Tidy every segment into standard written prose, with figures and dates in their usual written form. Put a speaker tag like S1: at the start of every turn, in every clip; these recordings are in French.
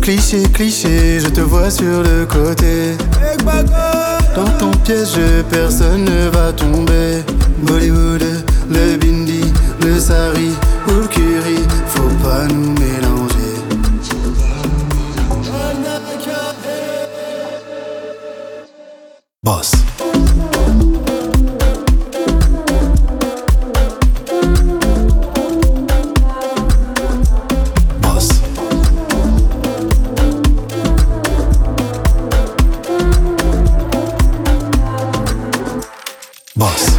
S1: Cliché, cliché, je te vois sur le côté. Dans ton piège, personne ne va tomber. Bollywood, le bindi, le sari ou le curry, faut pas nous mélanger. Boss. Boss.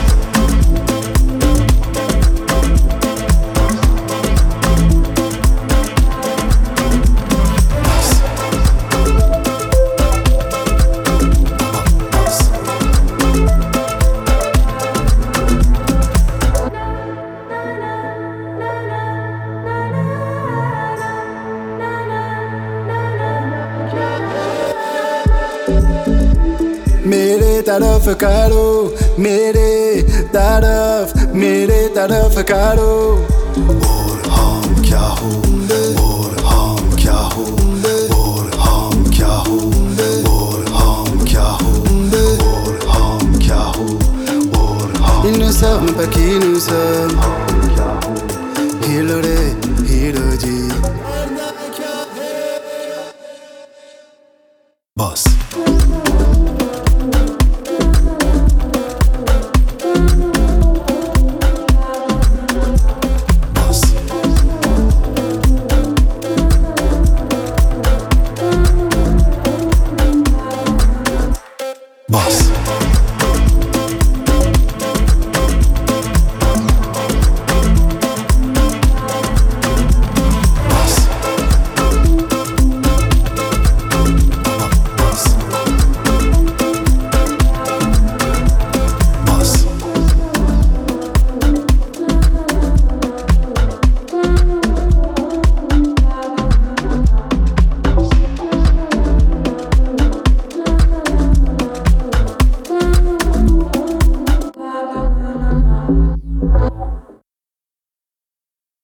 S1: Mere tarafakaro, mere tarafakaro. Borham kya ho, borham kya ho, borham kya ho, borham kya ho, borham kya ho, borham. Ils ne savent même pas qui nous sommes.